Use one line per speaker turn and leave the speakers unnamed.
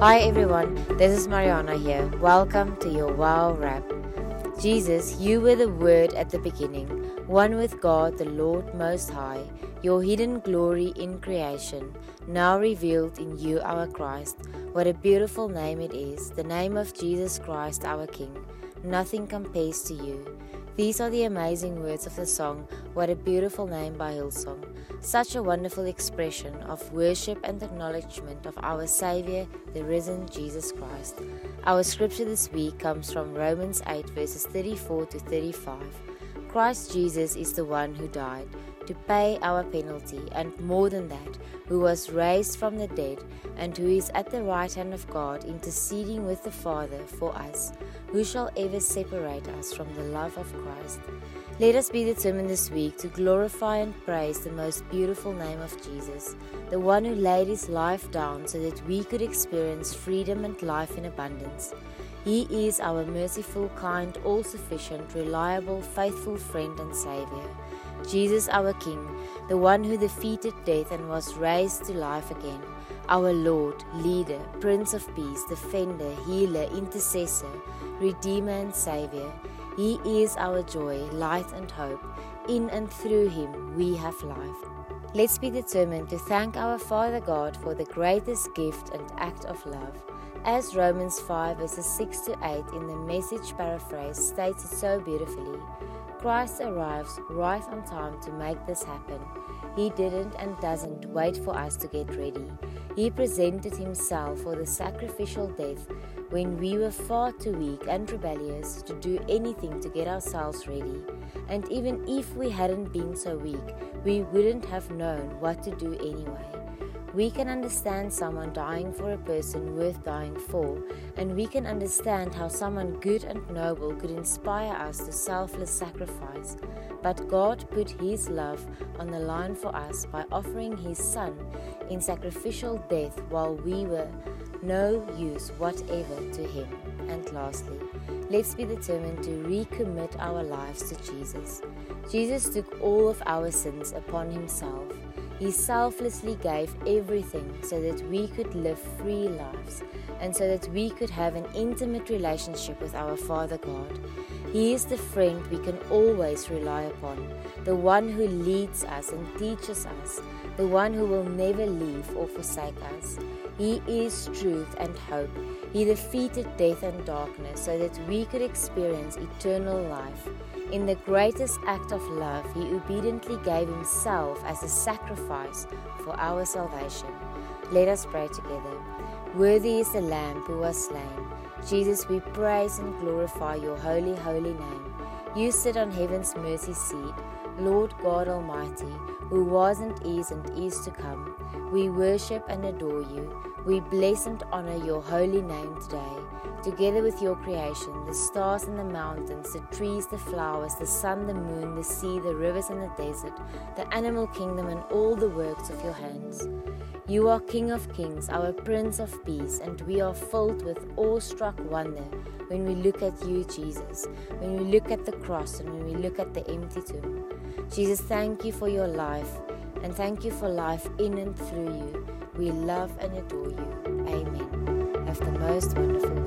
Hi everyone, this is Mariana here. Welcome to your Wow Wrap. Jesus, you were the Word at the beginning, one with God the Lord Most High, your hidden glory in creation, now revealed in you our Christ. What a beautiful name it is, the name of Jesus Christ our King. Nothing compares to you. These are the amazing words of the song, What a Beautiful Name by Hillsong. Such a wonderful expression of worship and acknowledgement of our Savior, the risen Jesus Christ. Our scripture this week comes from Romans 8 verses 34 to 35. Christ Jesus is the one who died to pay our penalty, and more than that, who was raised from the dead, and who is at the right hand of God, interceding with the Father for us. Who shall ever separate us from the love of Christ? Let us be determined this week to glorify and praise the most beautiful name of Jesus, the one who laid his life down so that we could experience freedom and life in abundance. He is our merciful, kind, all-sufficient, reliable, faithful friend and Savior. Jesus our King, the one who defeated death and was raised to life again. Our Lord, Leader, Prince of Peace, Defender, Healer, Intercessor, Redeemer and Savior. He is our joy, light and hope. In and through him we have life. Let's be determined to thank our Father God for the greatest gift and act of love. As Romans 5 verses 6 to 8 in the Message paraphrase states it so beautifully, Christ arrives right on time to make this happen. He didn't and doesn't wait for us to get ready. He presented himself for the sacrificial death when we were far too weak and rebellious to do anything to get ourselves ready. And even if we hadn't been so weak, we wouldn't have known what to do anyway. We can understand someone dying for a person worth dying for, and we can understand how someone good and noble could inspire us to selfless sacrifice. But God put his love on the line for us by offering his Son in sacrificial death while we were no use whatever to him. And lastly, let's be determined to recommit our lives to Jesus. Jesus took all of our sins upon himself. He selflessly gave everything so that we could live free lives and so that we could have an intimate relationship with our Father God. He is the friend we can always rely upon, the one who leads us and teaches us, the one who will never leave or forsake us. He is truth and hope. He defeated death and darkness so that we could experience eternal life. In the greatest act of love, he obediently gave himself as a sacrifice for our salvation. Let us pray together. Worthy is the Lamb who was slain. Jesus, we praise and glorify your holy, holy name. You sit on heaven's mercy seat, Lord God Almighty, who was and is to come. We worship and adore you. We bless and honor your holy name today. Together with your creation, the stars and the mountains, the trees, the flowers, the sun, the moon, the sea, the rivers and the desert, the animal kingdom and all the works of your hands. You are King of kings, our Prince of peace, and we are filled with awestruck wonder when we look at you, Jesus, when we look at the cross and when we look at the empty tomb. Jesus, thank you for your life, and thank you for life in and through you. We love and adore you. Amen. Have the most wonderful